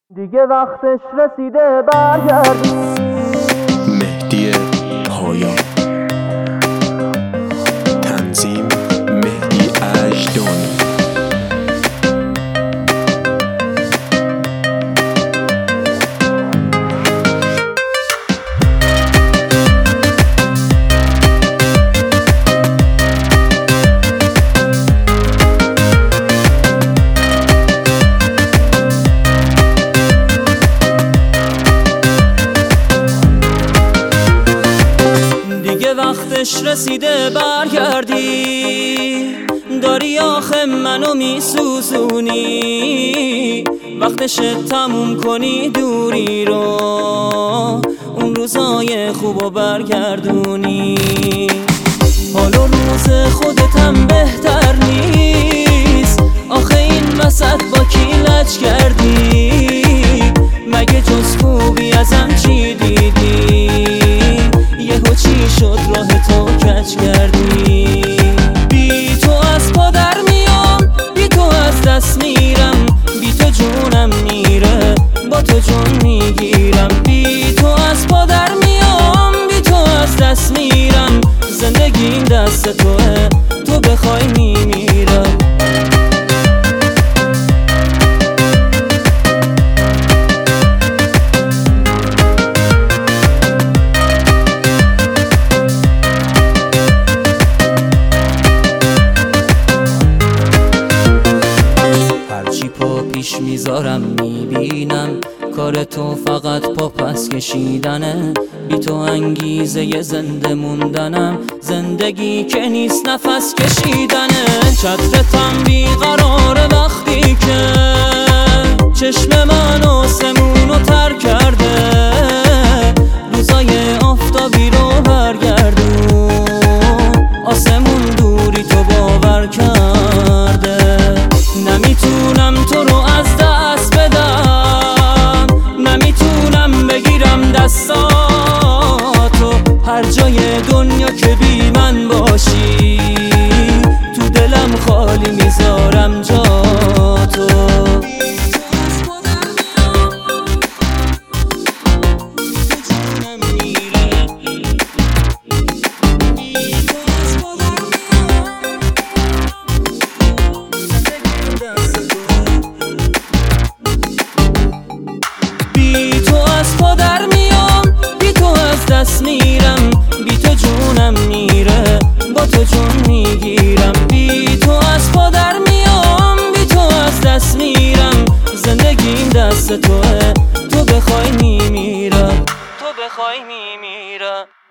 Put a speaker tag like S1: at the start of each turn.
S1: دیگه وقتش رسیده برگردی.
S2: مهدی پایان، تنظیم مهدی اژدانی.
S1: وقتش رسیده برگردی، داری آخه منو میسوزونی. وقتش تموم کنی دوری رو، اون روزای خوبو برگردونی. حالا روز خودتم بهتر نیست، آخه این وسط با کی لج کردی؟ مگه جز خوبی ازم چی دیدی؟ یهو چی شد راه تو کج کردی؟ بی تو از پا در میام، بی تو از دست میرم، بی تو جونم میره، با تو جون میگیرم. بی تو از پا در میام، بی تو از دست میرم، زندگیم دست توه، تو بخوای میمیرم. پیش میذارم میبینم کار تو فقط پا پس کشیدنه. بی تو انگیزه زنده موندنم، زندگی که نیست نفس کشیدنه. چترتم بیقراره وقتی که چشم من آسمونو تر کرده. روزای آفتابی رو برگردون، آسمون دوری تو باور کرده. نمیتونم تو رو از دست بدم، نمیتونم بگیرم دستاتو. هر جای دنیا که بی من باشی، تو دلم خالی میذارم جا تو. دست میرم، بی تو جونم میره، با تو جون میگیرم. بی تو از پا در میام، بی تو از دست میرم، زندگیم دست توه، تو بخوای میمیرم، تو بخوای میمیرم.